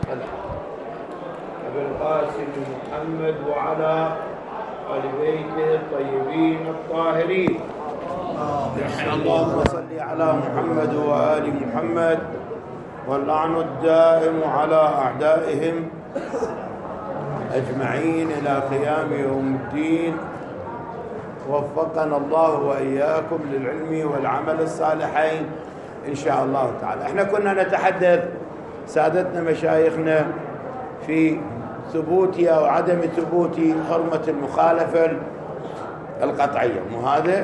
أبي القاسم محمد وعلى آل بيته الطيبين الطاهرين. اللهم صل على محمد وآل محمد واللعن الدائم على أعدائهم أجمعين إلى قيام يوم الدين. وفقنا الله وإياكم للعلم والعمل الصالحين إن شاء الله تعالى. احنا كنا نتحدث سادتنا مشايخنا في ثبوت أو عدم ثبوت حرمة المخالفة القطعية، مو هذا؟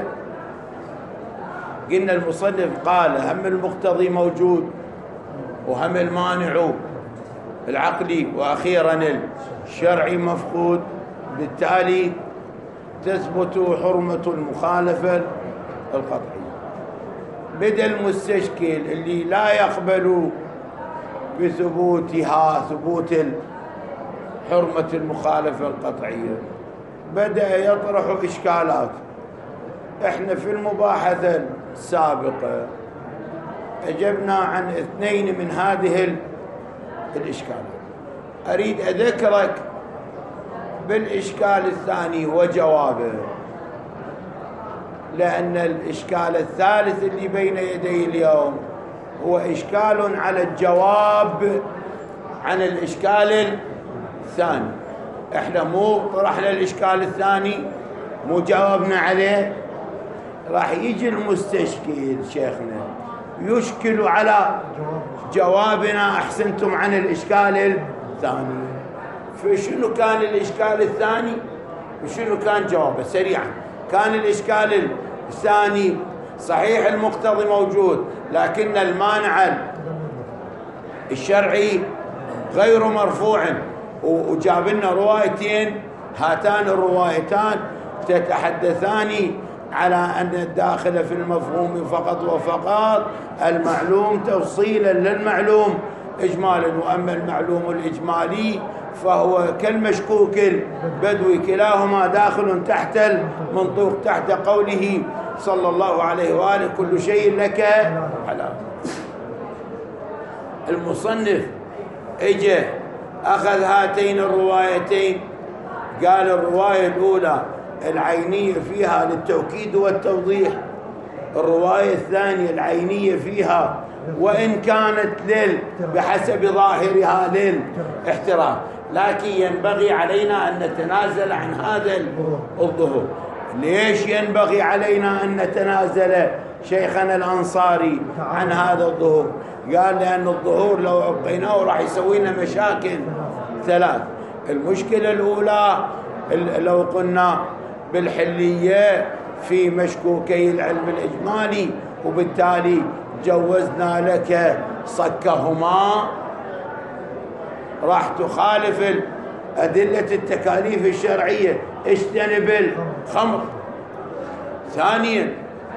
قلنا المصنف قال هم المقتضي موجود وهم المانع العقلي وأخيرا الشرعي مفقود، بالتالي تثبت حرمة المخالفة القطعية. بدأ المستشكل اللي لا يقبل بثبوتها، ثبوت حرمة المخالفة القطعية، بدأ يطرح إشكالات. احنا في المباحثة السابقة أجبنا عن 2 من هذه الإشكالات. أريد أذكرك بالإشكال الثاني وجوابه، لأن الإشكال الثالث اللي بين يدي اليوم هو إشكال على الجواب عن الإشكال الثاني. احنا مو طرحنا الإشكال الثاني، مو جاوبنا عليه. راح يجي المستشكل شيخنا يشكل على جوابنا أحسنتم عن الإشكال الثاني. فشنو كان الإشكال الثاني وشنو كان جوابه؟ سريعا. كان الإشكال الثاني صحيح المقتضي موجود، لكن المانع الشرعي غير مرفوع، وجاب لنا روايتين. هاتان الروايتان تتحدثان على أن الداخل في المفهوم فقط وفقط، المعلوم تفصيلا للمعلوم إجمالا، وأما المعلوم الإجمالي فهو كالمشكوك البدوي، كلاهما داخل تحت المنطوق، تحت قوله صلى الله عليه وآله كل شيء لك حلال. المصنف اجى أخذ هاتين الروايتين، قال الرواية الأولى العينية فيها للتوكيد والتوضيح، الرواية الثانية العينية فيها وإن كانت بحسب ظاهرها للاحترام، لكن ينبغي علينا أن نتنازل عن هذا الظهور. ليش ينبغي علينا أن نتنازل شيخنا الأنصاري عن هذا الظهور؟ قال لأن الظهور لو أبقيناه راح يسوي لنا مشاكل 3. المشكلة الأولى لو قلنا بالحلية في مشكوكي العلم الإجمالي، وبالتالي جوزنا لك صكهما، راح تخالف أدلة التكاليف الشرعية، اجتنب الخمر. ثانيا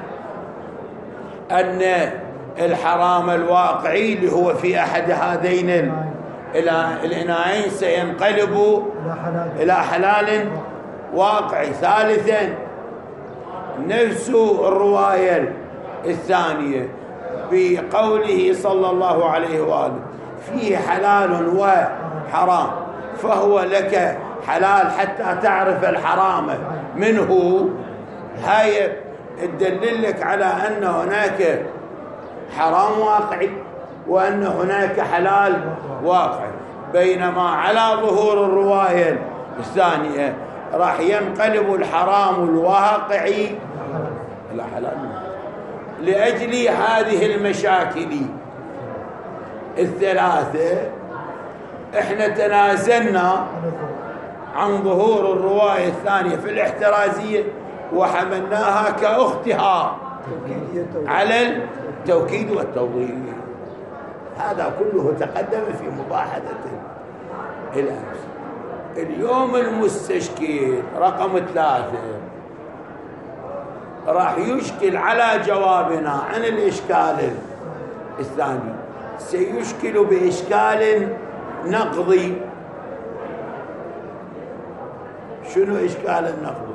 أن الحرام الواقعي اللي هو في أحد هذين الإناءين سينقلب إلى حلال واقعي. ثالثا نفس الرواية الثانية بقوله صلى الله عليه وآله فيه حلال وحرام، فهو لك حلال حتى تعرف الحرام منه. هاي تدلل لك على أن هناك حرام واقعي وأن هناك حلال واقعي، بينما على ظهور الرواية الثانية راح ينقلب الحرام الواقعي إلى حلال. لأجل هذه المشاكل 3 احنا تنازلنا عن ظهور الرواية الثانية في الاحترازية وحملناها كأختها على التوكيد والتوضيح. هذا كله تقدم في مباحثة الأمس. اليوم المستشكل رقم 3 راح يشكل على جوابنا عن الإشكال الثاني، سيشكل بإشكال نقضي. شنو إشكال النقضي؟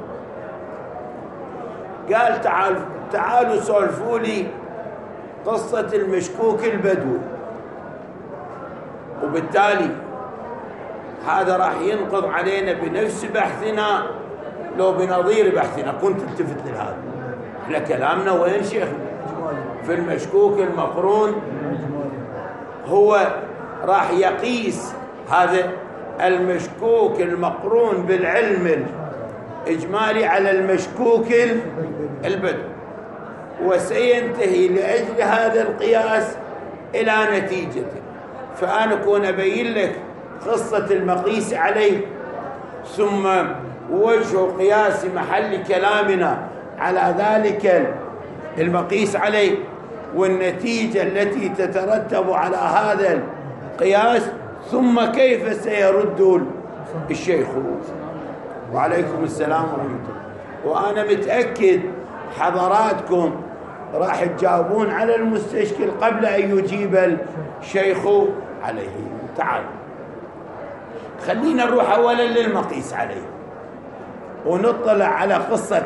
قال تعالوا سولفوا لي قصة المشكوك البدوي وبالتالي هذا راح ينقض علينا بنفس بحثنا لو بنظير بحثنا. كنت التفت لهذا، احنا كلامنا وين شيخنا؟ في المشكوك المقرون. هو راح يقيس هذا المشكوك المقرون بالعلم الإجمالي على المشكوك البدوي، وسينتهي لأجل هذا القياس إلى نتيجة. فأنا كون أبين لك قصة المقيس عليه، ثم وجه قياس محل كلامنا على ذلك المقيس عليه، والنتيجة التي تترتب على هذا القياس، ثم كيف سيرد الشيخ. وعليكم السلام ورحمة الله. وأنا متأكد حضراتكم راح تجاوبون على المستشكل قبل أن يجيب الشيخ عليه. تعال خلينا نروح أولا للمقيس عليه ونطلع على قصة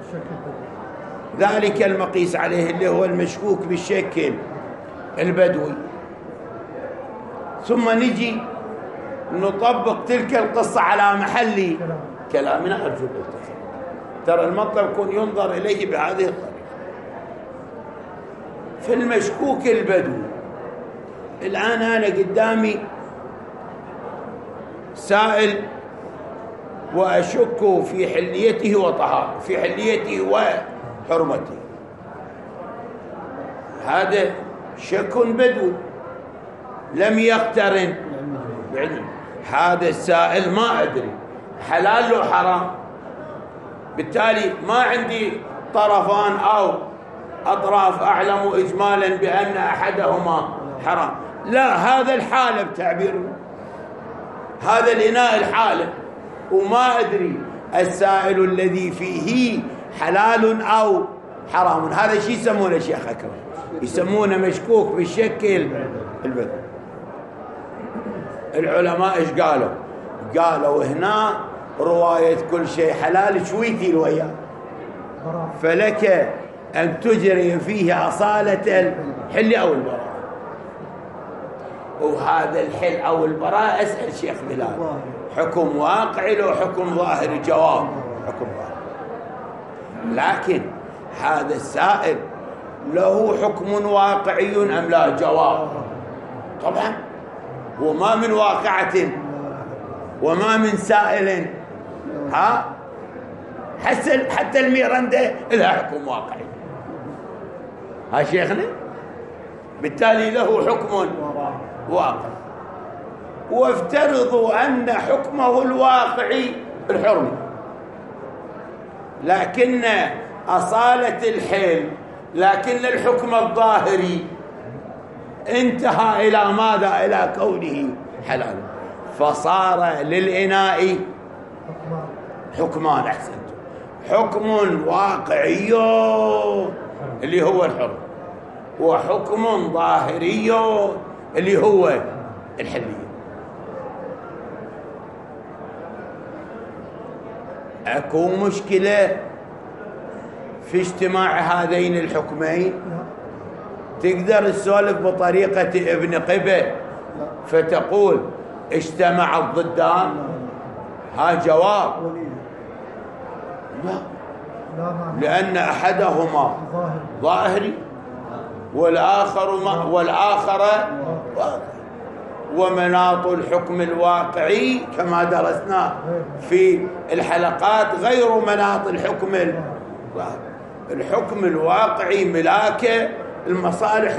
ذلك المقيس عليه اللي هو المشكوك بالشكل البدوي، ثم نجي نطبق تلك القصة على محل كلامنا. أرجو الالتفات، ترى المطلب يكون ينظر إليه بهذه الطريقة. في المشكوك البدوي الآن أنا قدامي سائل وأشك في حليته وطهارته، في حليته وحرمته. هذا شك بدوي لم يقترن بعلم. هذا السائل ما أدري حلال له حرام، بالتالي ما عندي طرفان أو أطراف أعلم إجمالا بأن أحدهما حرام. لا، هذا الحالة بتعبير هذا الإناء الحالة، وما أدري السائل الذي فيه حلال أو حرام. هذا شيء يسمونه شيخ أكرم، يسمونه مشكوك بالشكل البدوي. العلماء إيش قالوا؟ قالوا هنا رواية كل شيء حلال شويتي الويا، فلك أن تجري فيه أصالة الحل أو البراء. وهذا الحل أو البراء أسأل شيخ بلال، حكم واقعي لو حكم ظاهري؟ جواب حكم ظاهري. لكن هذا السائل له حكم واقعي أم لا؟ جواب طبعا، وما من واقعة وما من سائل حتى الميرندة لها حكم واقعي. ها شيخنا، بالتالي له حكم واقعي. وافترضوا أن حكمه الواقعي الحرمة، لكن أصالة الحل، لكن الحكم الظاهري انتهى إلى ماذا؟ إلى كونه حلال، فصار للإناء حكمان. أحسنت، حكم واقعي اللي هو الحرم، وحكم ظاهري اللي هو الحلية. أكو مشكلة في اجتماع هذين الحكمين؟ تقدر تسولف بطريقة ابن قبة فتقول اجتمع الضدان؟ ها جواب لا، لأن أحدهما ظاهري والآخر واقعي، ومناط الحكم الواقعي كما درسنا في الحلقات غير مناط الحكم الظاهري. الحكم الواقعي ملاك المصالح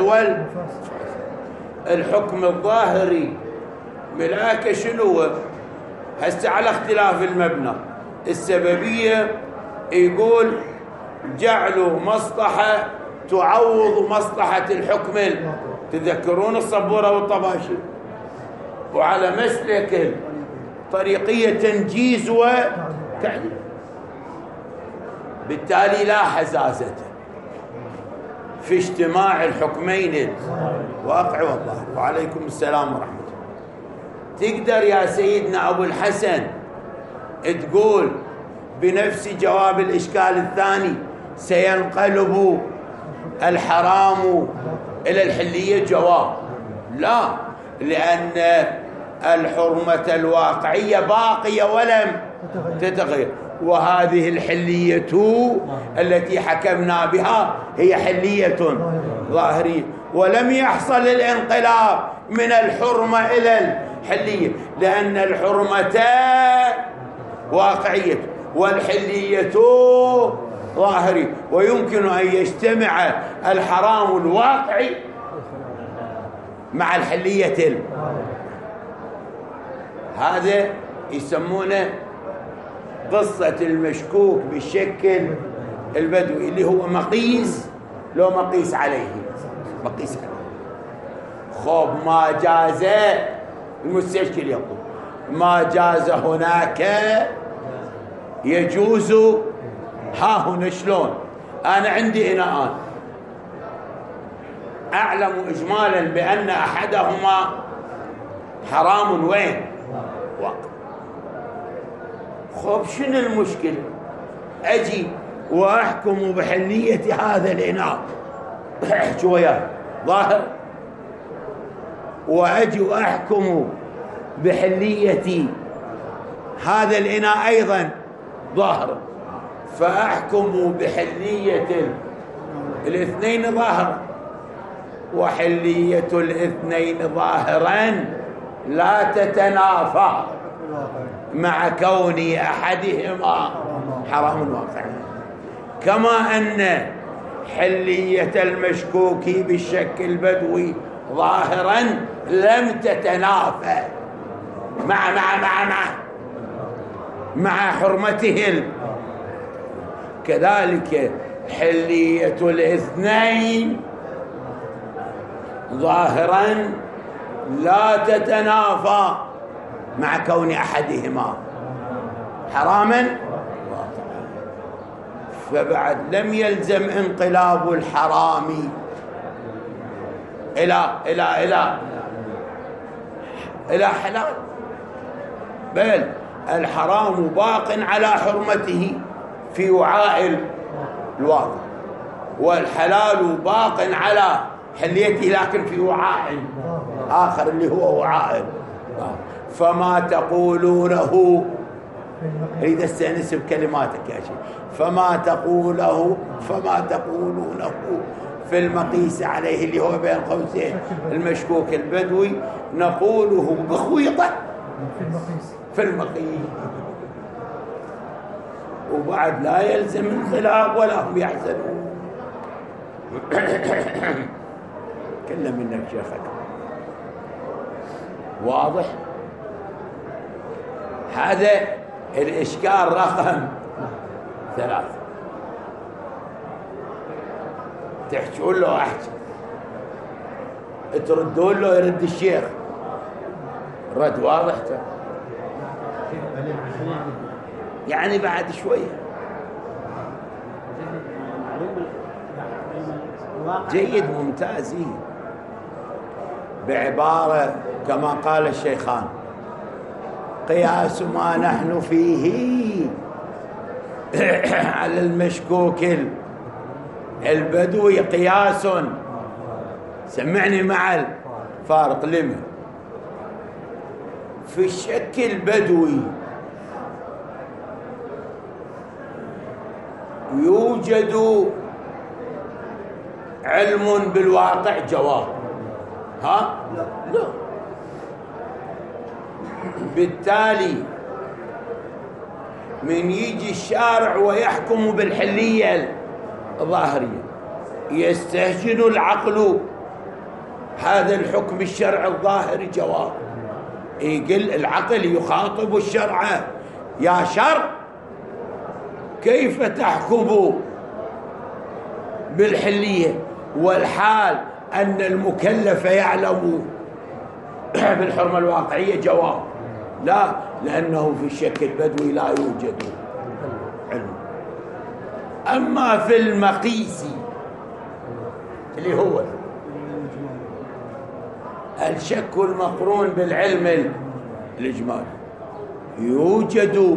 الحكم الظاهري ملاك شنو؟ هسه على اختلاف المبنى. السببية يقول جعلوا مصلحة تعوض مصلحة الحكم. تذكرون الصبورة والطباشي؟ وعلى مسلك طريقية تنجيز وتعديل، بالتالي لا حزازة في اجتماع الحكمين الواقع والله. وعليكم السلام ورحمة الله. تقدر يا سيدنا أبو الحسن تقول بنفس جواب الإشكال الثاني سينقلب الحرام إلى الحلية؟ جواب لا، لأن الحرمة الواقعية باقية ولم تتغير، وهذه الحلية التي حكمنا بها هي حلية ظاهرية، ولم يحصل الانقلاب من الحرمة إلى الحلية، لأن الحرمة واقعية والحلية ظاهرية، ويمكن أن يجتمع الحرام الواقعي مع الحلية. هذا يسمونه قصة المشكوك بالشكل البدوي، اللي هو مقيس لو مقيس عليه، مقيس عليه. خب ما جاز، المستشكل يقول ما جاز هناك يجوز ها هنا. شلون؟ أنا عندي إناءان أعلم إجمالا بأن أحدهما حرام وين؟ واقع. خب شنو المشكلة؟ أجي وأحكم بحلية هذا الإناء احكي وياه ظاهر، وأجي وأحكم بحلية هذا الإناء أيضا ظاهر، فأحكم بحلية الاثنين ظاهرا، وحلية الاثنين ظاهرا لا تتنافى مع كون أحدهما حرام واقعي، كما أن حلية المشكوك بالشك البدوي ظاهرا لم تتنافى مع حرمته. كذلك حلية الاثنين ظاهرا لا تتنافى مع كون أحدهما حراما، فبعد لم يلزم انقلاب الحرام إلى حلال، بل الحرام باق على حرمته في وعاء الواقع، والحلال باق على حليته لكن في وعاء آخر اللي هو وعاء. فما تقولونه، إذا استأنس بكلماتك يا شيخ، فما تقولونه في المقيس عليه اللي هو بين قوسين المشكوك البدوي، نقوله بخويطة في المقيس، وبعد لا يلزم انقلاب ولا هم يحزنون. كلم منك شيخك واضح. هذا الإشكال رقم 3. تحجون له أحجي، تردون له يرد الشيخ، الرد واضح يعني بعد شوية. جيد ممتاز، بعبارة كما قال الشيخان: قياس ما نحن فيه على المشكوك البدوي قياس، سمعني مع الفارق لما في الشك البدوي يوجد علم بالواقع جواب، ها؟ لا. بالتالي من يجي الشارع ويحكم بالحلية الظاهرية يستهجن العقل هذا الحكم الشرع الظاهري جواب، يقل العقل يخاطب الشرع: يا شرع كيف تحكم بالحلية والحال أن المكلف يعلم بالحرمة الواقعية؟ جواب: لا، لأنه في الشك البدوي لا يوجد علم. أما في المقيس اللي هو الشك المقرون بالعلم الإجمالي يوجد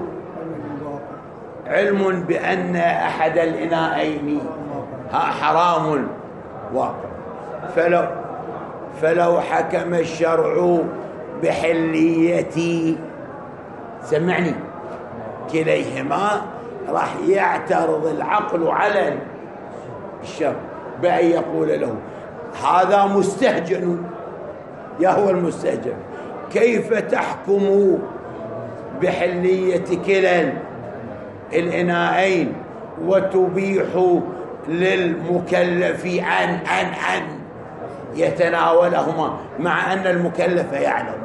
علم بأن أحد الإناءين حرام واقع، فلو حكم الشرع بحليتي، سمعني، كليهما راح يعترض العقل على الشرع بأن يقول له هذا مستهجن. يا هو المستهجن، كيف تحكم بحلية كلا الإناءين وتبيح للمكلف أن يتناولهما، مع أن المكلف يعلم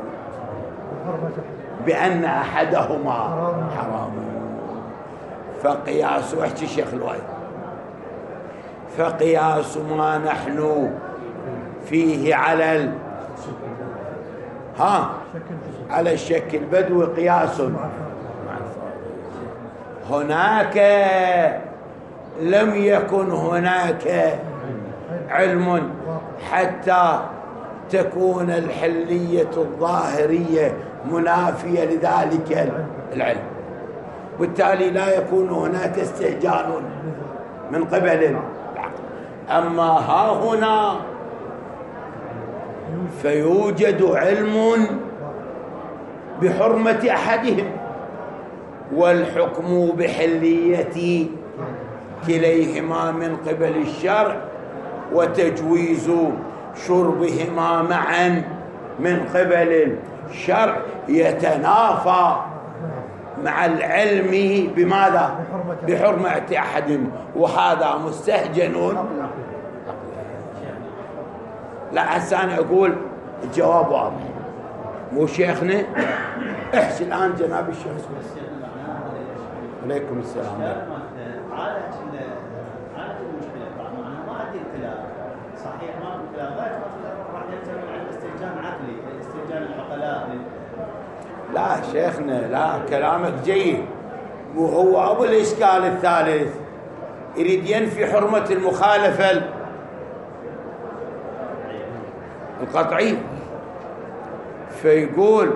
بأن أحدهما حرام؟ فقياس، واحكي شيخ الوايد، فقياس ما نحن فيه على على الشك البدوي قياس. هناك لم يكن هناك علم حتى تكون الحلية الظاهرية منافية لذلك العلم، بالتالي لا يكون هناك استهجان من قبل العقل. أما ها هنا فيوجد علم بحرمة أحدهم والحكم بحلية كليهما من قبل الشرع، وتجويز شربهما معا من قبل الشرع يتنافى مع العلم بماذا؟ بحرمة أحدهم، وهذا مستهجن. لا هسه أنا أقول الجواب واضح، مو شيخنا؟ احكي الآن جناب الشيخ. عليكم السلام. عادة المشكلة ما عندي اختلاف صحيح، ما في اختلاف، راح يلزم عن الاستهجان عقلي، الاستهجان العقلاء. لا شيخنا، لا كلامك جيد، وهو أبو الإشكال الثالث يريد ينفي حرمة المخالفة القطعية، فيقول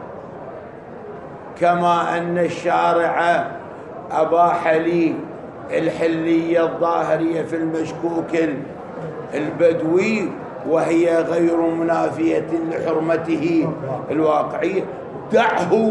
كما أن الشارع أباح لي الحلية الظاهرية في المشكوك البدوي وهي غير منافية لحرمته الواقعية، دعه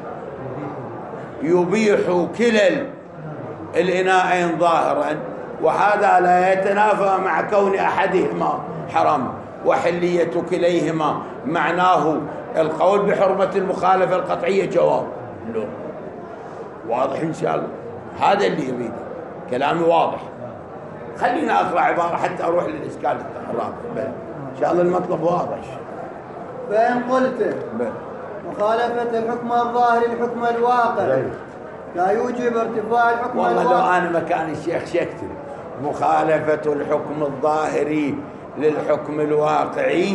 يبيح كلا الإناءين ظاهرا، وهذا لا يتنافى مع كون أحدهما حرام، وحلية كليهما معناه القول بحرمة المخالفة القطعية. جواب لا. واضح إن شاء الله؟ هذا اللي يريده، كلامي واضح. خلينا أقرأ عبارة حتى أروح للإشكال الرابع. إن شاء الله المطلب واضح. فإن قلت مخالفة الحكم الظاهر الحكم الواقع لا يوجب ارتفاع الحكم الواقع. والله لو أنا مكان الشيخ شكتب مخالفة الحكم الظاهري للحكم الواقعي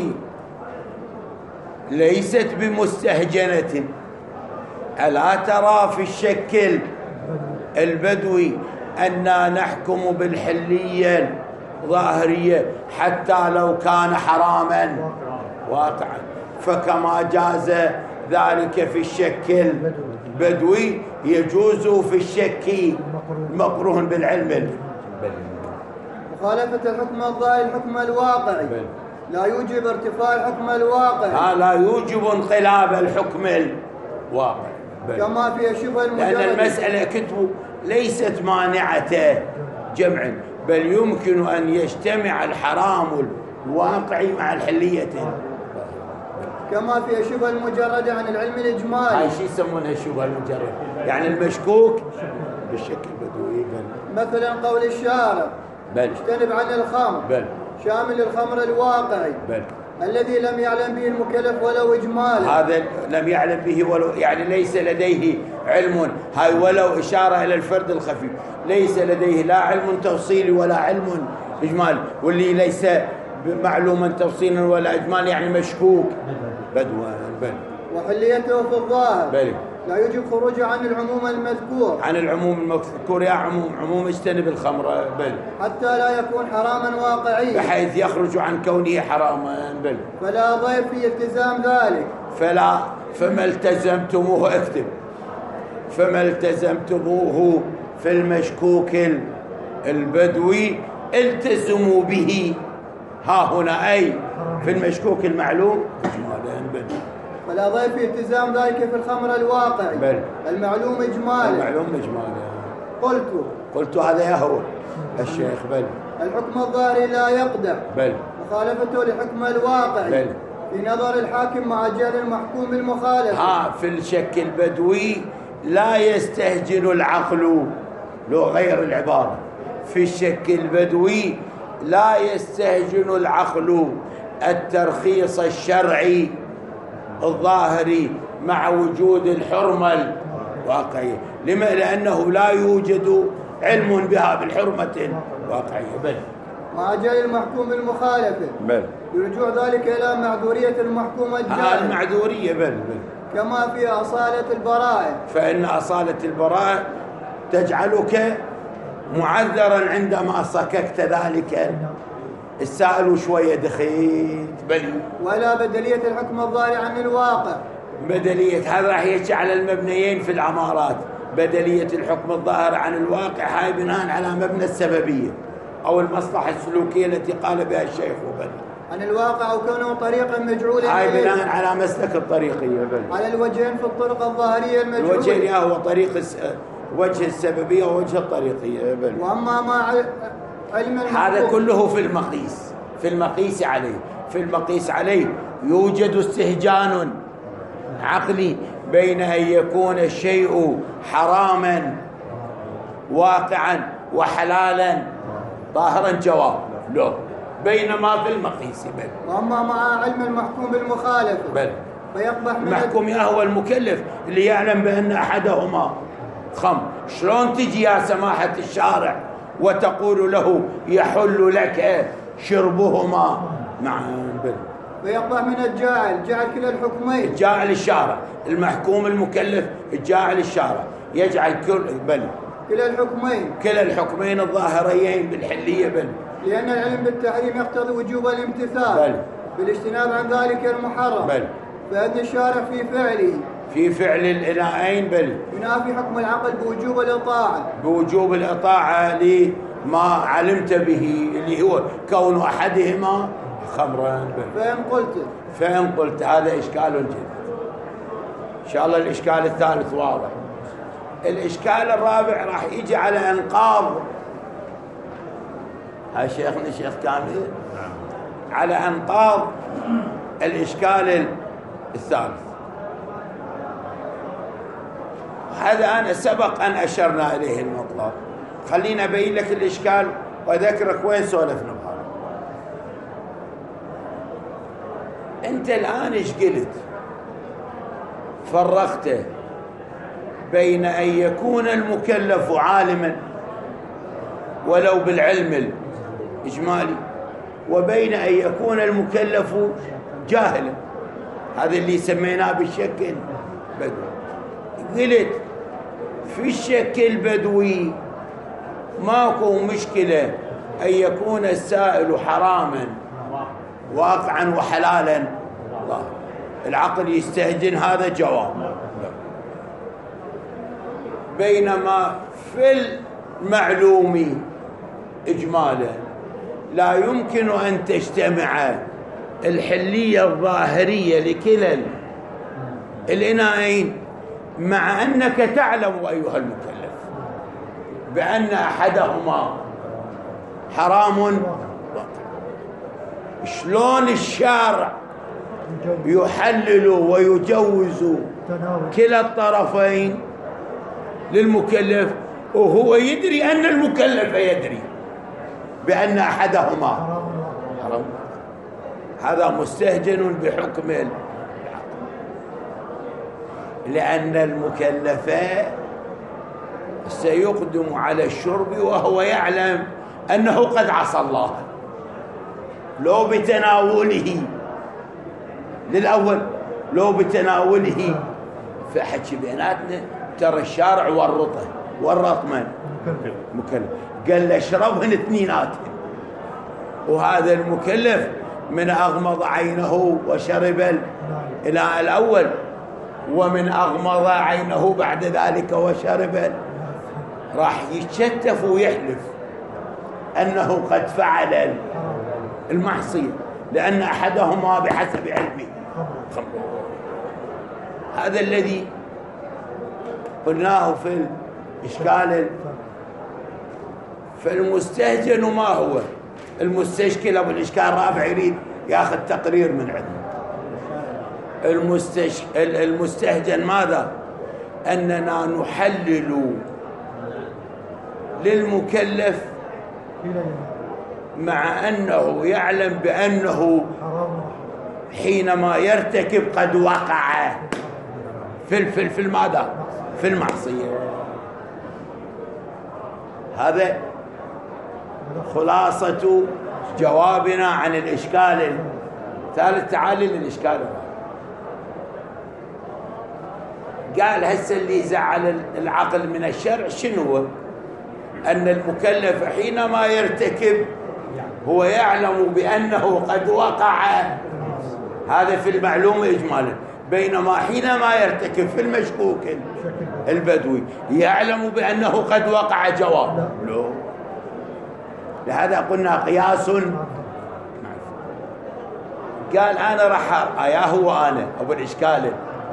ليست بمستهجنة. ألا ترى في الشكل البدوي أننا نحكم بالحلية الظاهرية حتى لو كان حراما واقعا، فكما جاز ذلك في الشكل البدوي يجوز في الشك مقروه بالعلم. مخالفة الحكم الظاهر الحكم الواقعي لا يوجب ارتفاع الحكم الواقعي، لا يوجب انقلاب الحكم الواقعي، كما في الشبه المجرد، لأن المسألة كتب ليست مانعة جمع، بل يمكن أن يجتمع الحرام الواقعي مع الحلية، كما في الشبه المجرد عن العلم الإجمالي. هاي شو يسمونها الشبهة المجرد؟ يعني المشكوك بالشكل البدوي. مثلا قول الشارع اجتنب عن الخمر شامل الخمر الواقعي الذي لم يعلم به المكلف ولو إجمالا. هذا لم يعلم به ولو، يعني ليس لديه علم، هاي ولو إشارة إلى الفرد الخفي، ليس لديه لا علم تفصيلي ولا علم إجمالي، واللي ليس معلوما تفصيلا ولا إجمالي يعني مشكوك بدوا. وحليته في الظاهر لا يجب خروجه عن العموم المذكور، عن العموم المذكور. يا عموم اجتنب الخمر حتى لا يكون حراما واقعيا بحيث يخرج عن كونه حراما فلا ضير في التزام ذلك. فما التزمتموه، اكتب فما التزمتموه في المشكوك البدوي التزموا به ها هنا، أي في المشكوك المعلوم إجمالا. بل ولا ضيف في التزام ذلك في الخمر الواقعي بل المعلوم إجمالا. المعلوم إجمالا. قلت هذا هو الشيخ. بل الحكم الظاهري لا يقدح بل مخالفته لحكم الواقعي بل في نظر الحاكم مع جهل المحكوم بالمخالفة. في الشك البدوي لا يستهجن العقل، لو غير العبارة، في الشك البدوي لا يستهجن العقل الترخيص الشرعي الظاهري مع وجود الحرمة الواقعية. لما؟ لأنه لا يوجد علم بها بالحرمة الواقعية. بل مع جهل المحكوم بالمخالفة. بل برجوع ذلك إلى معذورية المحكوم الجاهل. المعذورية. بل كما في أصالة البراءة، فإن أصالة البراءة تجعلك معذرا عندما صككت ذلك السائل شوية دخيت. بل ولا بدلية الحكم الظاهر عن الواقع. بدلية هذا راح يحكي على المبنيين في العمارات. بدلية الحكم الظاهر عن الواقع هاي بناء على مبنى السببية أو المصلحة السلوكية التي قال بها الشيخ. وبل عن الواقع أو كونه طريقا مجعولا هاي بناء على مسلك الطريقية. بل على الوجهين في الطرق الظاهرية المجعولة. الوجهين هو طريق وجه السببية ووجه الطريقية. بل وأما مع علم هذا كله في المقيس عليه. في المقيس عليه يوجد استهجان عقلي بين أن يكون الشيء حراما واقعا وحلالا ظاهرا جواب لا، بينما في المقيس. بل وأما مع علم المحكوم بالمخالفة. بل فيقبح المحكوم هو المكلف اللي يعلم بأن أحدهما خمر. شلون تجي يا سماحة الشارع وتقول له يحل لك شربهما؟ نعم. بل ويقبح من الجاعل جعل كلا الحكمين. الجاعل الشارع، المحكوم المكلف الجاعل الشارع يجعل كلا الحكمين الظاهريين بالحلية. بل لأن العلم بالتحريم يقتضي وجوب الامتثال. بل بالاجتناب عن ذلك المحرم. بل فإن الشارع في فعل الإناءين. بل ينافي حكم العقل بوجوب الإطاعة لما علمت به اللي هو كون أحدهما خمرا. فإن قلت هذا إشكال جديد. إن شاء الله الإشكال الثالث واضح. الإشكال الرابع راح يجي على إنقاذ. هاي شيخنا الشيخ كامل على إنقاذ الإشكال الثالث. هذا أنا سبق أن أشرنا إليه المطلق. خلينا أبين لك الإشكال وأذكرك وين سولفنا بهذا. أنت الآن إيش قلت؟ فرقت بين أن يكون المكلف عالما ولو بالعلم الإجمالي وبين أن يكون المكلف جاهلا. هذا اللي سميناه بالشك البدوي. قلت في الشك البدوي ماكو مشكلة أن يكون السائل حراما واقعا وحلالا العقل يستهجن، هذا جواب. بينما في المعلوم إجمالا لا يمكن أن تجتمع الحلية الظاهرية لكلا الإناءين مع أنك تعلم أيها المكلف بأن أحدهما حرام. شلون الشارع يحلل ويجوز كلا الطرفين للمكلف وهو يدري أن المكلف يدري بأن أحدهما حرام؟ هذا مستهجن بحكم العقل، لأن المكلف سيقدم على الشرب وهو يعلم أنه قد عصى الله، لو بتناوله للأول لو بتناوله. فحكي بيناتنا ترى الشارع ورط من مكلف، قال له اشربهن اثنيناتهن، وهذا المكلف من أغمض عينه وشرب الإناء الأول ومن أغمض عينه بعد ذلك وشرب، راح يتشتف ويحلف أنه قد فعل المعصية. لأن أحدهما بحسب علمه خمر. هذا الذي قلناه في الإشكال. فالمستهجن ما هو؟ المستشكل أبو الإشكال الرابع يريد ياخذ تقرير من عنده. المستهجن ماذا؟ أننا نحلل للمكلف مع أنه يعلم بأنه حينما يرتكب قد وقع في الماذا؟ في المعصية. هذا خلاصة جوابنا عن الإشكال الثالث. تعالي للإشكال. قال هسه اللي زعل العقل من الشرع شنو هو؟ أن المكلف حينما يرتكب هو يعلم بأنه قد وقع، هذا في المعلوم إجمالا، بينما حينما يرتكب في المشكوك البدوي يعلم بأنه قد وقع جواب. لهذا قلنا قياس. قال أنا راح يا هو أنا أبو الإشكال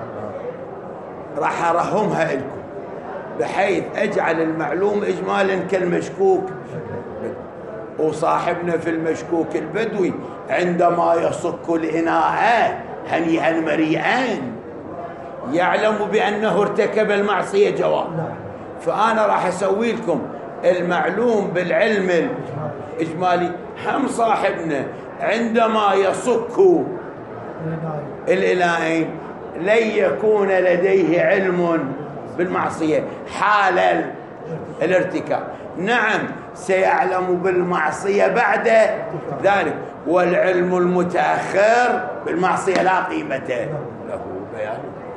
راح أرهمها لكم بحيث أجعل المعلوم إجمالا كالمشكوك. وصاحبنا في المشكوك البدوي عندما يصك الإناء هنيئا مريئا يعلم بأنه ارتكب المعصية جواب. فأنا راح أسوي لكم المعلوم بالعلم الإجمالي. هم صاحبنا عندما يصك الإناءين لن يكون لديه علم بالمعصية حال الارتكاب. نعم سيعلم بالمعصية بعد ذلك، والعلم المتأخر بالمعصية لا قيمة له. بيان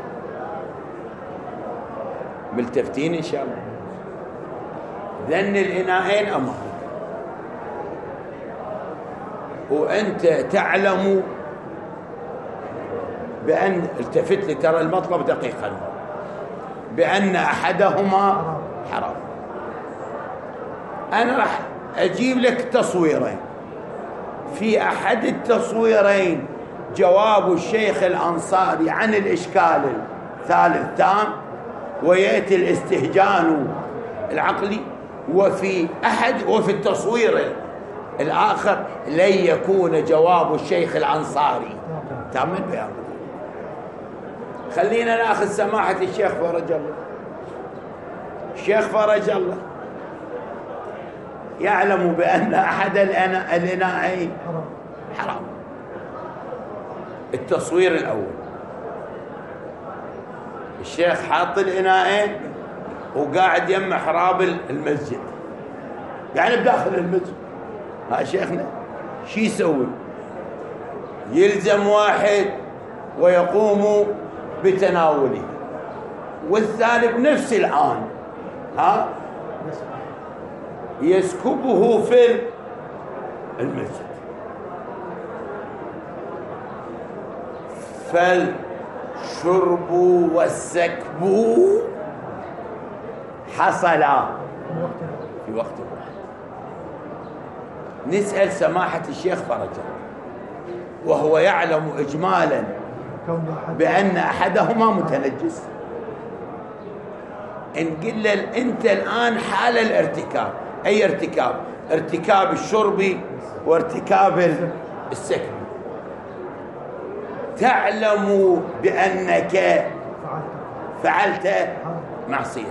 ملتفتين إن شاء الله. ذن الإناءين أمامك وأنت تعلم بأن التفت لي، ترى المطلب دقيقا، بأن أحدهما حرام. أنا راح أجيب لك تصويرين. في أحد التصويرين جواب الشيخ الأنصاري عن الإشكال الثالث تام، ويأتي الاستهجان العقلي. وفي التصوير الآخر لن يكون جواب الشيخ الأنصاري تام البيان. خلينا ناخذ سماحة الشيخ فرج الله. الشيخ فرج الله يعلم بأن أحد الإناءين حرام. التصوير الأول الشيخ حاط الإناءين وقاعد يم محراب المسجد، يعني بداخل المسجد. ها شيخنا شو يسوي؟ يلزم واحد ويقوم بتناوله، والثاني بنفس الآن يسكبه في المسجد. فالشرب والسكب حصلا في وقت واحد. نسأل سماحة الشيخ فرج وهو يعلم إجمالا بأن أحدهما متنجس. إن قل أنت الآن حال الارتكاب، أي ارتكاب؟ ارتكاب الشرب وارتكاب السكب. تعلم بأنك فعلت معصية.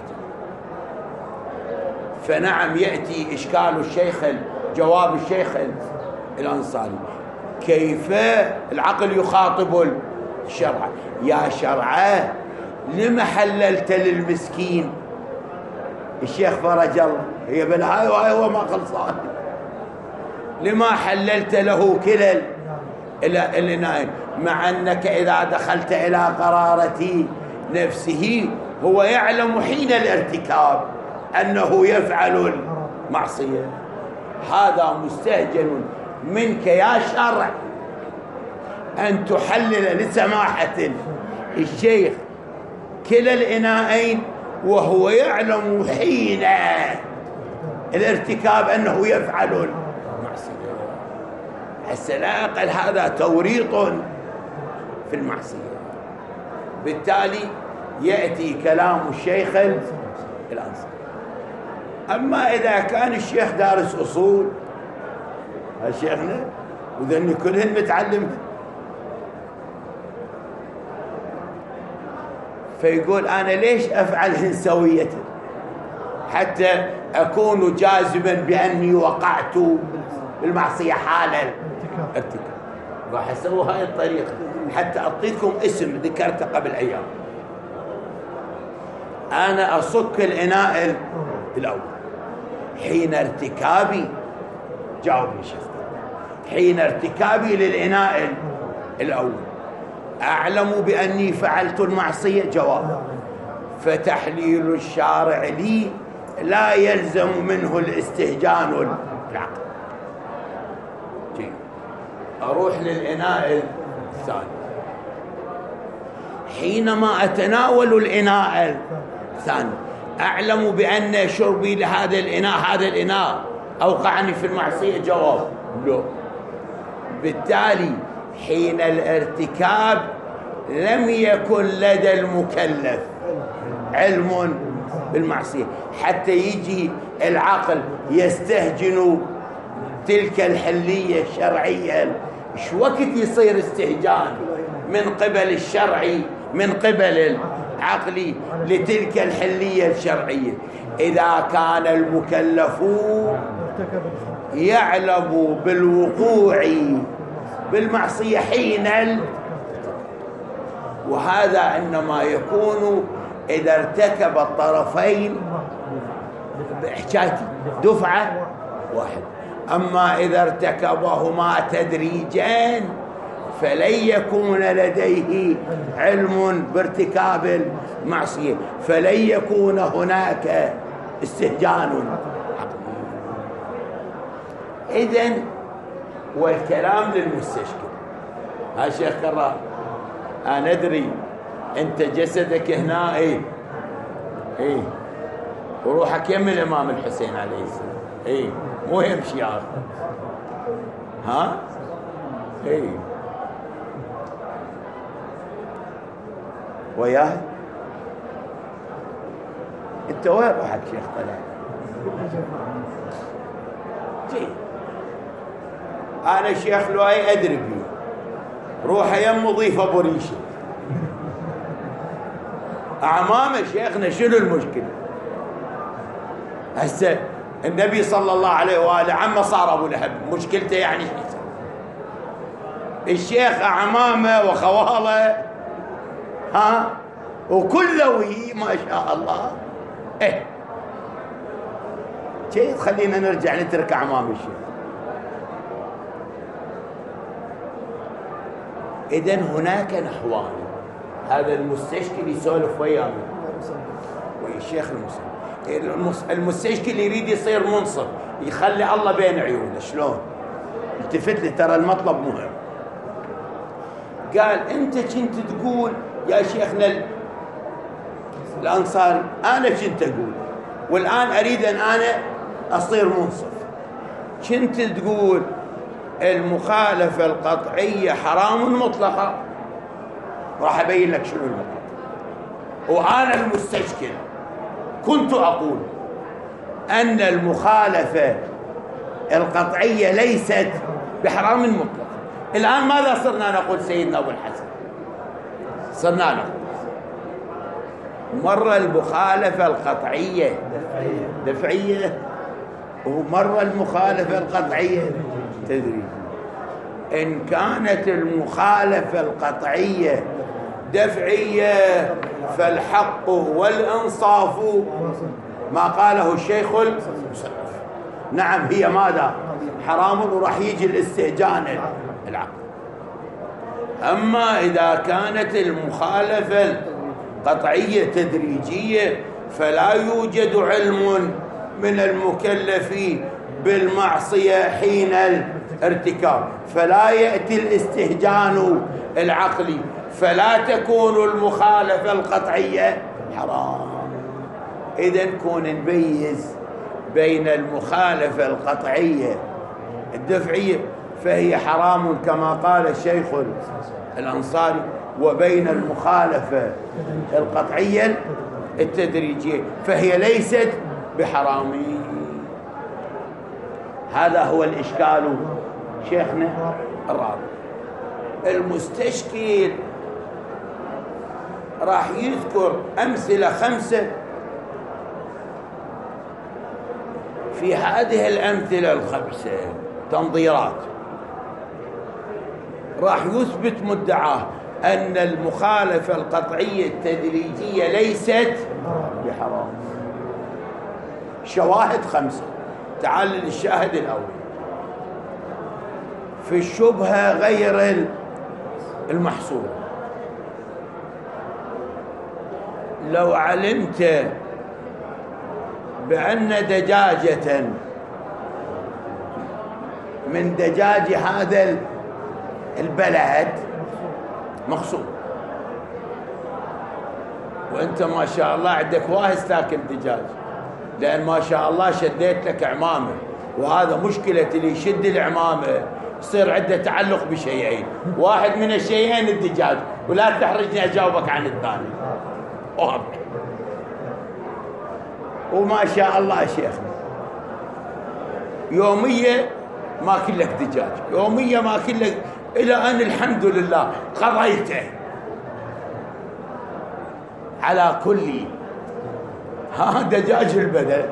فنعم يأتي إشكال الشيخ، جواب الشيخ الأنصاري: كيف العقل يخاطب الشرع؟ يا شرعه لما حللت للمسكين؟ الشيخ فرج الله هي بالهاي وهاي هو ما خلصان. لما حللت له كلا الإناءين؟ مع أنك إذا دخلت إلى قرارة نفسه هو يعلم حين الارتكاب أنه يفعل المعصية. هذا مستهجن منك يا شرع أن تحلل لسماحة الشيخ كلا الإناءين وهو يعلم حين الارتكاب أنه يفعل المعصية. هسه لا أقل هذا توريط في المعصية. بالتالي يأتي كلام الشيخ الأنصاري. أما إذا كان الشيخ دارس أصول، شيخنا وذني كلهن متعلم، فيقول أنا ليش أفعل سوية حتى أكون جازما بأني وقعت بالمعصية حال الارتكاب. راح أسوي هاي الطريقة حتى أعطيكم اسم ذكرته قبل أيام. أنا أصك الإناء الأول حين ارتكابي، جاوبني شيخ، حين ارتكابي للإناء الأول أعلم بأني فعلت المعصية، جواب. فتحليل الشارع لي لا يلزم منه الاستهجان العقل. أروح للإناء الثاني، حينما أتناول الإناء الثاني أعلم بأن شربي لهذا الإناء أوقعني في المعصية، جواب لا. بالتالي حين الارتكاب لم يكن لدى المكلف علم بالمعصية حتى يجي العقل يستهجن تلك الحلية الشرعية. ايش وقت يصير استهجان من قبل الشرعي من قبل العقلي لتلك الحلية الشرعية؟ إذا كان المكلف يعلم بالوقوع بالمعصية حين وهذا إنما يكون إذا ارتكب الطرفين بحكايتي دفعة واحدة. أما إذا ارتكبهما تدريجا فلن يكون لديه علم بارتكاب المعصية، فلن يكون هناك استهجان. إذن والكلام للمستشكل. ها شيخ كرار، أنا أدري أنت جسدك هنا إيه وروحك يم الإمام الحسين عليه السلام، مو يمشي آخر. ها وياه أنت وين روحك شيخ طلال؟ أنا شيخ لؤي أدري بيه روحه يم مضيف أبو ريشة أعمامه. شيخنا شنو المشكلة؟ هسه النبي صلى الله عليه وآله عمه صار أبو لهب، مشكلته يعني الشيخ أعمامه وخواله وكلوي ما شاء الله. شيء خلينا نرجع نترك أعمام الشيخ. إذن هناك نحوان. هذا المستشكل يسولف وياه الشيخ المستشكل يريد يصير منصف، يخلي الله بين عيونه. شلون؟ التفت لي، ترى المطلب مهم. قال أنت كنت تقول يا شيخنا الأنصاري أنا كنت أقول، والآن أريد أن أنا أصير منصف. كنت تقول المخالفة القطعية حرام مطلقة، راح أبين لك شنو المطلق. وأنا المستشكل كنت أقول أن المخالفة القطعية ليست بحرام مطلق. الآن ماذا صرنا نقول سيدنا أبو الحسن؟ صرنا نقول مرة المخالفة القطعية دفعية، ومرة المخالفة القطعية تدريجية. إن كانت المخالفة القطعية دفعية فالحق والإنصاف ما قاله الشيخ المصنف. نعم هي ماذا؟ حرام، وراح يجي الاستهجان العقل. أما إذا كانت المخالفة القطعية تدريجية فلا يوجد علم من المكلفين بالمعصية حين الارتكاب، فلا يأتي الاستهجان العقلي، فلا تكون المخالفة القطعية حرام. إذن كون نميز بين المخالفة القطعية الدفعية فهي حرام كما قال الشيخ الأنصاري، وبين المخالفة القطعية التدريجية فهي ليست بحرام. هذا هو الإشكال شيخنا الرابع. المستشكل راح يذكر أمثلة 5. في هذه الأمثلة ال5 تنظيرات راح يثبت مدعاه أن المخالفة القطعية التدريجية ليست بحرام. شواهد 5. تعال للشاهد الأول. في الشبهة غير المحصورة، لو علمت بأن دجاجة من دجاج هذا البلد مقصود، وانت ما شاء الله عندك واهس تاكل دجاج، لان ما شاء الله شديت لك عمامه، وهذا مشكلة اللي يشد العمامه يصير عنده تعلق بشيئين، واحد من الشيئين الدجاج، ولا تحرجني اجاوبك عن الثاني. وما شاء الله شيخنا يومية ماكل لك دجاج، يومية ماكل لك، إلى أن الحمد لله قضيته على كل دجاج البلد.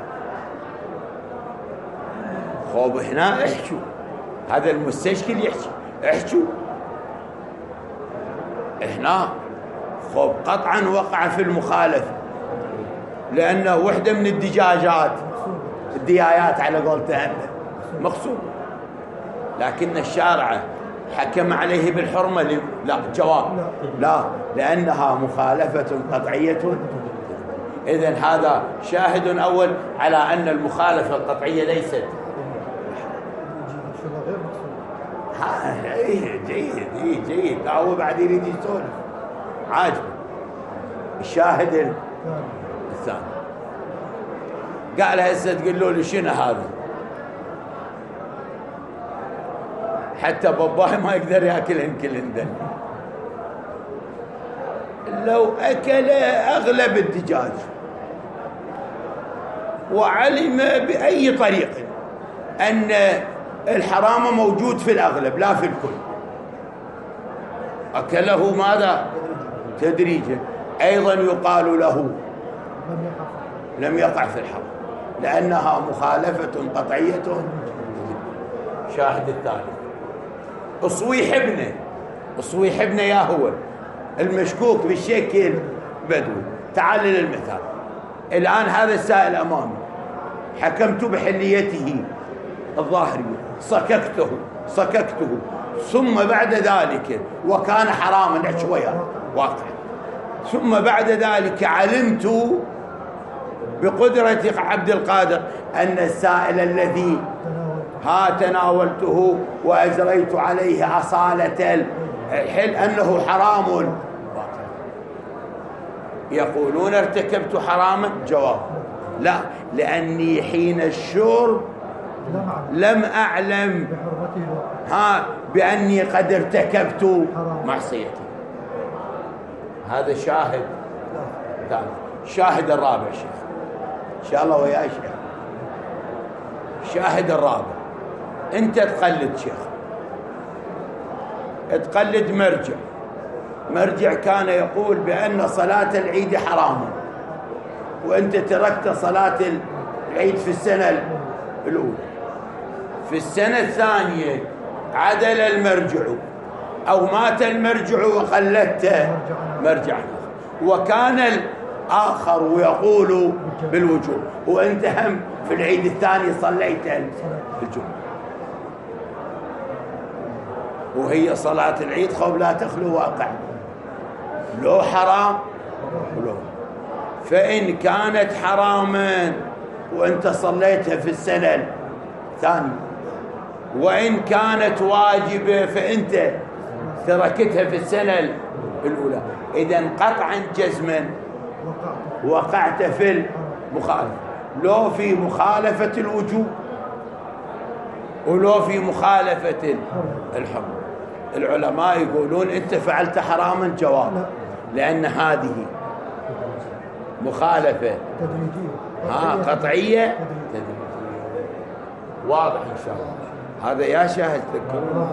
خوب هنا احكوا، هذا المستشكل يحكي احكوا هنا. خوب قطعا وقع في المخالفة، لأنه وحدة من الدجاجات الديايات على قولتها مقصود، لكن الشارع حكم عليه بالحرمة. لا، جواب لا، لأنها مخالفة قطعية. إذن هذا شاهد أول على أن المخالفة القطعية ليست. جيد. هو بعد يريد يسولف عاجب. الشاهد الثاني قال هسه تقول له شنو هذا؟ حتى باباه ما يقدر ياكلهن كلهن. لو اكل اغلب الدجاج وعلم باي طريق ان الحرام موجود في الاغلب لا في الكل، اكله ماذا؟ تدريجا، ايضا يقال له لم يقع في الحرام لانها مخالفه قطعيه. شاهد الثالث اصويح ابنه يا هو المشكوك بالشكل بدوي. تعال للمثال. الآن هذا السائل أمامي، حكمت بحليته الظاهرية، صككته ثم بعد ذلك وكان حراما شوية واقع، ثم بعد ذلك علمت بقدرة عبد القادر أن السائل الذي تناولته وأجريت عليه أصالة الحل أنه حرام. يقولون ارتكبت حراما؟ جواب لا، لأني حين الشرب لم أعلم بأني قد ارتكبت معصيتي. هذا شاهد ثالث. شاهد الرابع شيخ إن شاء الله ويا شيخ. شاهد الرابع، أنت تقلد شيخ، تقلد مرجع كان يقول بأن صلاة العيد حرام، وأنت تركت صلاة العيد في السنة الأولى. في السنة الثانية عدل المرجع أو مات المرجع وقلدت مرجع، وكان الآخر ويقول بالوجوب، وأنت هم في العيد الثاني صليت الجمعة، وهي صلاة العيد خوف لا تخلو واقع، لو حرام ولو. فإن كانت حراما وأنت صليتها في السنة الثانية، وإن كانت واجبة فأنت تركتها في السنة الأولى، إذن قطعا جزما وقعت في المخالفة. لو في مخالفة الوجوب ولو في مخالفة الحرمة. العلماء يقولون أنت فعلت حراما جواب، لأن هذه مخالفة قطعية تدريجية. واضح إن شاء الله هذا يا شاهد تذكرون.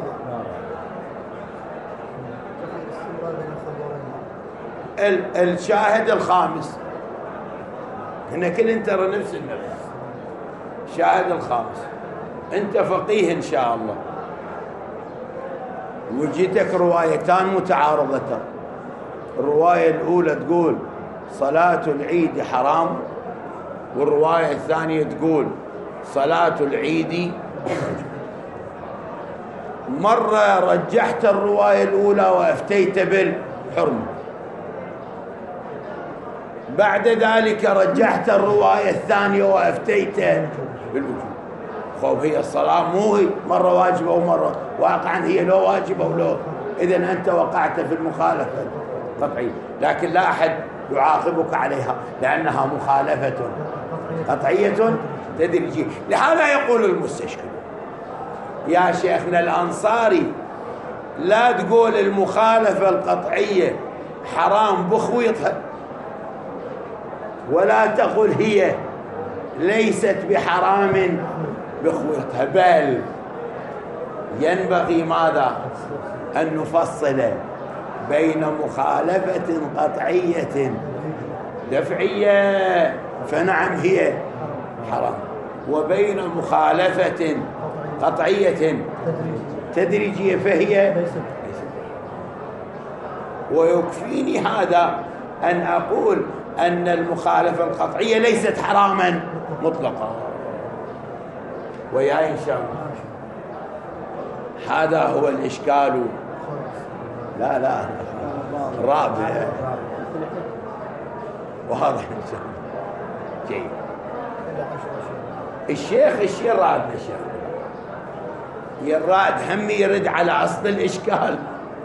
الشاهد الخامس هنا كل ترى نفس النفس. الشاهد الخامس، أنت فقيه إن شاء الله وجدتك روايتان متعارضتان. الرواية الأولى تقول صلاة العيد حرام، والرواية الثانية تقول صلاة العيد. مرة رجحت الرواية الأولى وأفتيت بالحرمة، بعد ذلك رجحت الرواية الثانية وأفتيت بالوجوب. خوف هي الصلاة مو هي مرة واجبة ومرة واقعا هي لو واجبة ولو، إذن أنت وقعت في المخالفة قطعية، لكن لا أحد يعاقبك عليها لأنها مخالفة قطعية تدريجية. لهذا يقول المستشكل يا شيخنا الأنصاري لا تقول المخالفة القطعية حرام بخويطها، ولا تقول هي ليست بحرام بخويطها، بل ينبغي ماذا؟ أن نفصل بين مخالفة قطعية دفعية فنعم هي حرام، وبين مخالفة قطعية تدريجية فهي. ويكفيني هذا أن أقول أن المخالفة القطعية ليست حراما مطلقا. ويا إن شاء الله هذا هو الإشكال. لا رابع واضح إن شاء الله. جيد. الشيخ رادنا الشيخ يراد هم يرد على أصل الإشكال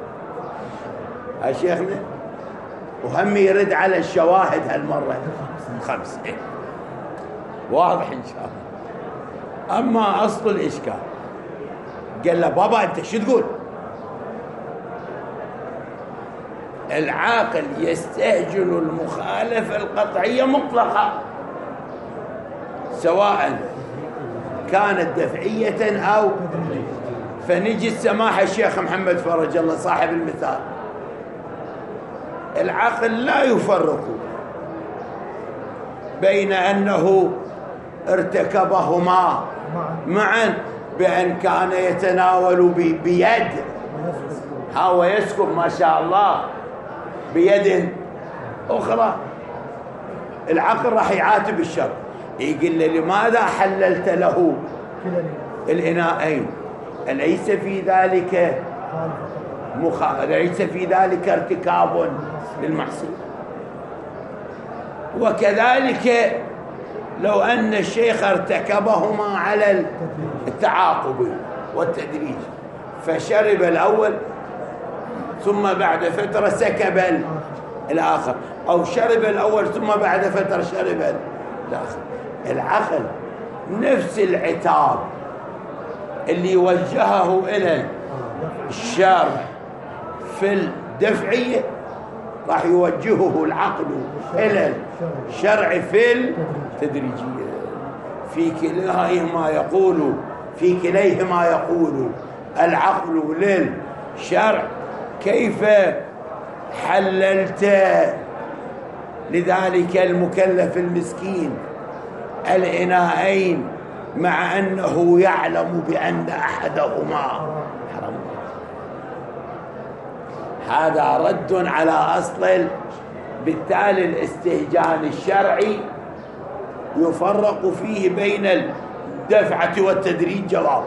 شيخنا، وهم يرد على الشواهد هالمرة 5. واضح إن شاء الله. أما أصل الإشكال قال له بابا أنت شو تقول؟ العاقل يستهجن المخالفة القطعية مطلقة سواء كانت دفعية أو. فنجي السماحة الشيخ محمد فرج الله صاحب المثال، العقل لا يفرق بين أنه ارتكبهما معا بأن كان يتناول بيد ويسكب ما شاء الله بيد أخرى. العقل راح يعاتب الشر، يقول له لماذا حللت له الإناءين؟ أليس في ذلك ليس في ذلك ارتكاب للمعصية؟ وكذلك لو أن الشيخ ارتكبهما على التعاقب والتدريج، فشرب الأول ثم بعد فترة سكب الآخر، أو شرب الأول ثم بعد فترة شرب الآخر. العقل نفس العتاب اللي وجهه إلى الشارع في الدفعية راح يوجهه العقل إلى الشرع في التدريجية. في كليهما يقول العقل للشرع كيف حللت لذلك المكلف المسكين الإناءين مع أنه يعلم بأن أحدهما حرام؟ هذا رد على أصل. بالتالي الاستهجان الشرعي يفرق فيه بين الدفعة والتدريج. جواب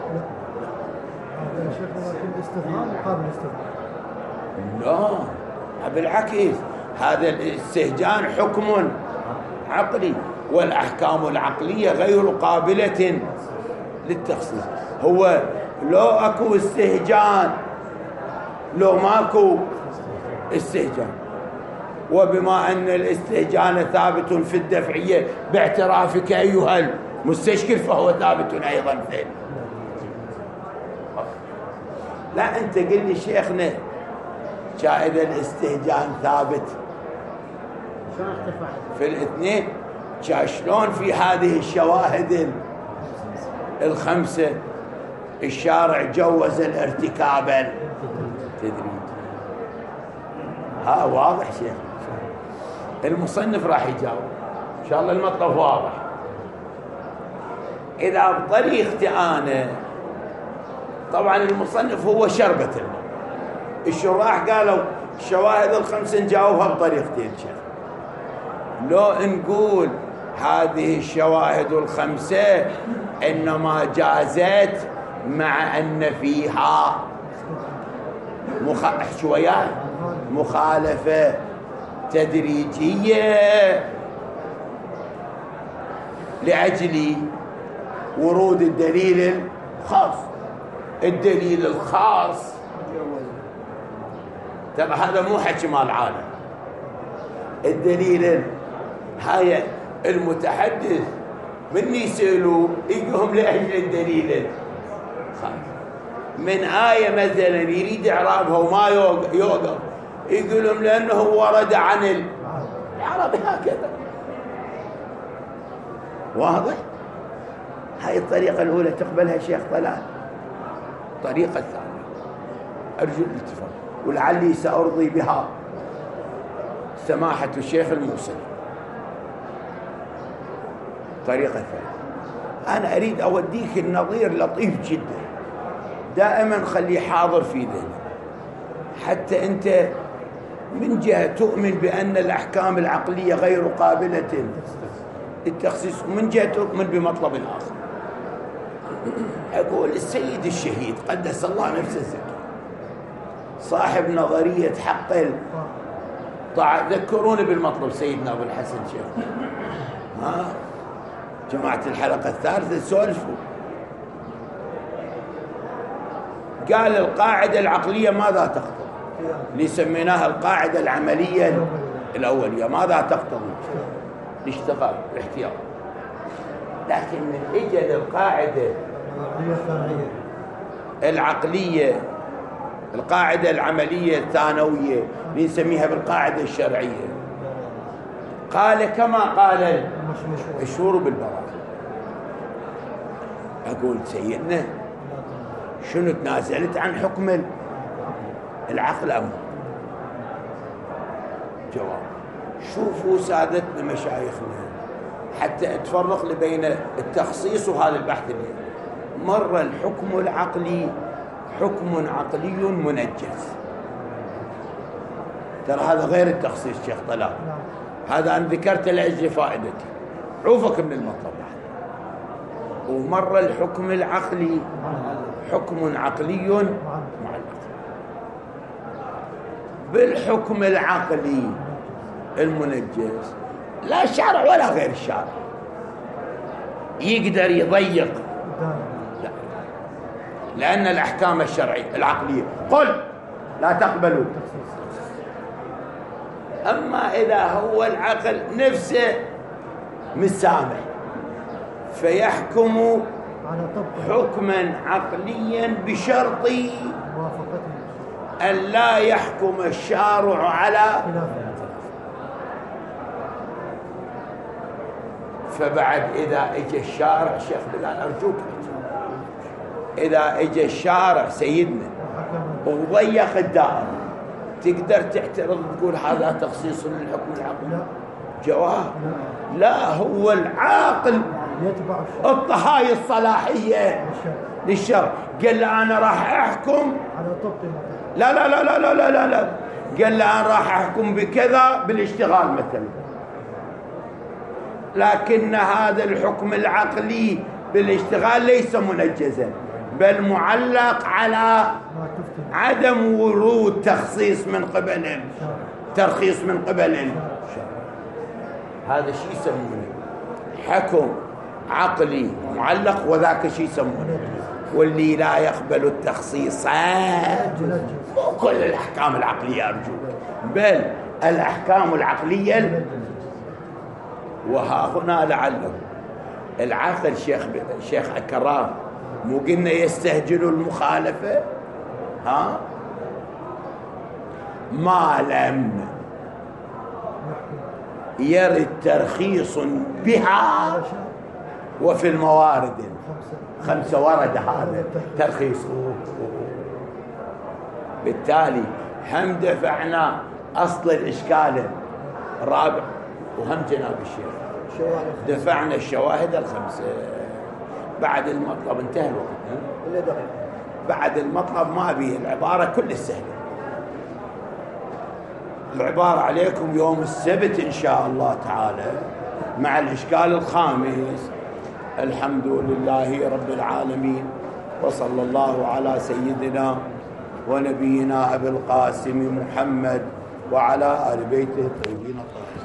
لا، بالعكس هذا الاستهجان حكم عقلي، والأحكام العقلية غير قابلة للتخصيص. هو لو أكو استهجان لو ماكو استهجان، وبما أن الاستهجان ثابت في الدفعية باعترافك أيها المستشكل فهو ثابت أيضا في لا أنت قل لي شيخنا شاهد الاستهجان ثابت في الاثنين، شلون في هذه الشواهد الخمسة الشارع جوز الارتكاب تدريج؟ ها واضح شيخ؟ المصنف راح يجاوب إن شاء الله، المطلب واضح. إذا بطريقتي أنا، طبعا المصنف هو شربة الماء، الشراح قالوا الشواهد الخمسة نجاوبها بطريقتين شيخ. لو نقول هذه الشواهد الخمسة إنما جازت مع أن فيها شوية مخالفة تدريجية لأجل ورود الدليل الخاص. الدليل الخاص ترى هذا مو حكي مال العالم، الدليل هاي المتحدث من يسألوا يقولهم لأجل الدليل الخاص. من آية مثلا يريد إعرابها وما يوقف يقول لهم لأنه ورد عن العرب هكذا. واضح؟ هاي الطريقة الأولى تقبلها شيخ طلال. الطريقة الثانية أرجو الاتفاق، ولعلي سأرضي بها سماحة الشيخ الموصلي. الطريقة الثانية أنا أريد أوديك النظير لطيف جدا، دائما خليه حاضر في ذهنك، حتى أنت من جهة تؤمن بأن الأحكام العقلية غير قابلة للتخصيص، ومن جهة تؤمن بمطلب آخر. أقول السيد الشهيد قدس الله نفسه الزكي صاحب نظرية حق ذكروني بالمطلب سيدنا أبو الحسن شيخ، جماعة الحلقة الثالثة سولفوا. قال القاعدة العقلية ماذا تقتضي؟ اللي سميناها القاعدة العملية الأولية ماذا تقتضي؟ الاشتغال الاحتياط. لكن من اجل القاعدة العقلية، القاعدة العملية الثانوية اللي نسميها بالقاعدة الشرعية، قال كما قال الشهور بالبراءة. أقول سيدنا شنو تنازلت عن حكم العقل أم؟ جواب: شوفوا سادتنا مشايخنا حتى اتفرق بين التخصيص وهذا البحث اليوم. مر الحكم العقلي حكم عقلي منجز، ترى هذا غير التخصيص شيخ طلال، هذا أنا ذكرت لأجل فائدتي، عوفك من المطلب. ومر الحكم العقلي حكم عقلي معلق. بالحكم العقلي المنجز لا الشارع ولا غير الشارع يقدر يضيق، لا، لأن الأحكام الشرعية العقلية قل لا تقبلوا. أما إذا هو العقل نفسه مسامح فيحكم حكما عقليا بشرط أن لا يحكم الشارع على. فبعد إذا اجى الشارع شيخ بلال أرجوك، إذا اجى الشارع سيدنا وضيق الدائرة تقدر تعترض تقول هذا تخصيص للحكم العقلي؟ جواب: لا، هو العاقل الطهاي الصلاحية للشرع. قال له أنا راح أحكم لا لا لا لا لا لا لا, لا. قال له أنا راح أحكم بكذا بالاشتغال مثلا، لكن هذا الحكم العقلي بالاشتغال ليس منجزا بل معلق على عدم ورود تخصيص من قبل ترخيص من قبل هذا شيء يسمونه حكم عقلي معلق، وذاك شيء يسمونه. واللي لا يقبل التخصيص مو كل الأحكام العقلية أرجوك، بل الأحكام العقلية. وها هنا لعله العقل شيخ كرام مو قلنا يستهجن المخالفة؟ ها ما لم يرد ترخيص بها وفي الموارد 5 ورد هذا ترخيص. بالتالي هم دفعنا أصل الإشكال الرابع، وهم جناب الشيخ دفعنا الشواهد ال5. بعد المطلب انتهى الوقت. بعد المطلب ما به العبارة كل السهلة. العبارة عليكم يوم السبت إن شاء الله تعالى مع الإشكال الخامس. الحمد لله رب العالمين، وصلى الله على سيدنا ونبينا أبي القاسم محمد وعلى آل بيته الطيبين الطاهرين.